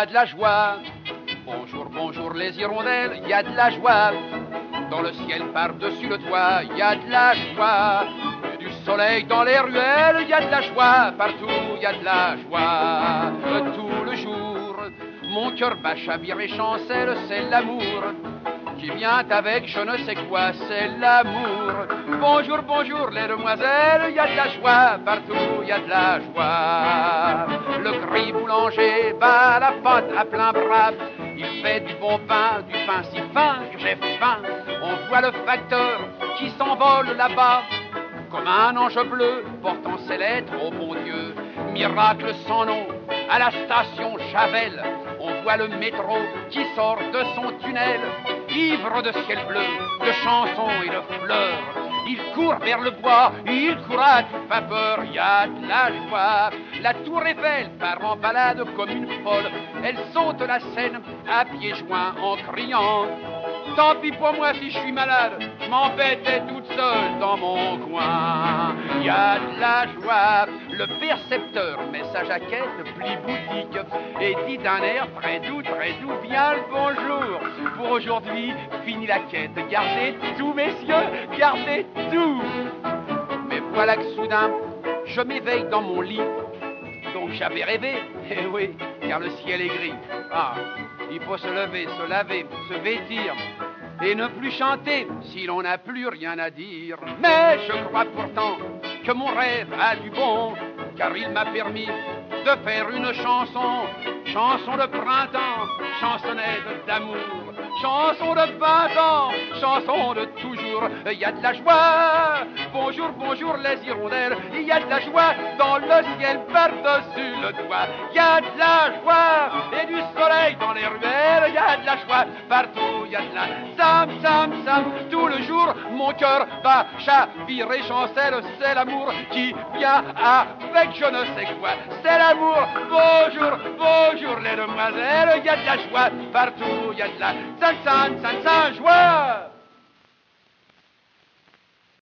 de la joie. Bonjour, bonjour les hirondelles, y a de la joie. Dans le ciel par-dessus le toit, y a de la joie. Et du soleil dans les ruelles, y a de la joie. Partout, y a de la joie. Tout le jour, mon cœur bat, chavire et chancelle, c'est l'amour qui vient avec je ne sais quoi, c'est l'amour. Bonjour, bonjour les demoiselles, y a de la joie, partout y a de la joie. Le gris boulanger bat la pâte à plein bras, il fait du bon pain, du pain si fin que j'ai faim. On voit le facteur qui s'envole là-bas, comme un ange bleu portant ses lettres au bon Dieu. Miracle sans nom à la station Javel, on voit le métro qui sort de son tunnel, ivre de ciel bleu, de chansons et de fleurs. Il court vers le bois, il court à toute vapeur, y a de la joie. La tour Eiffel part en balade comme une folle, elle saute la Seine à pieds joints en criant: tant pis pour moi si je suis malade, je m'embêtais toute seule dans mon coin. Y a de la joie, le percepteur met sa jaquette, plie boutique et dit d'un air très doux, bien le bonjour. Pour aujourd'hui, fini la quête, gardez tout messieurs, gardez tout. Mais voilà que soudain, je m'éveille dans mon lit, donc j'avais rêvé, eh oui, car le ciel est gris. Ah, il faut se lever, se laver, se vêtir et ne plus chanter si l'on n'a plus rien à dire. Mais je crois pourtant que mon rêve a du bon, car il m'a permis de faire une chanson, chanson de printemps, chansonnette d'amour, chanson de 20 ans, chanson de toujours. Il y a de la joie, bonjour, bonjour les hirondelles, il y a de la joie dans le ciel par-dessus le toit. Il y a de la joie et du soleil dans les ruelles, il y a de la joie partout, il y a de la sam, sam, sam. Tout le jour, mon cœur va chavirer, chancelle, c'est l'amour qui vient avec je ne sais quoi. C'est l'amour, bonjour, bonjour les demoiselles, il y a de la joie partout, il y a de la san, san, san, san, joie.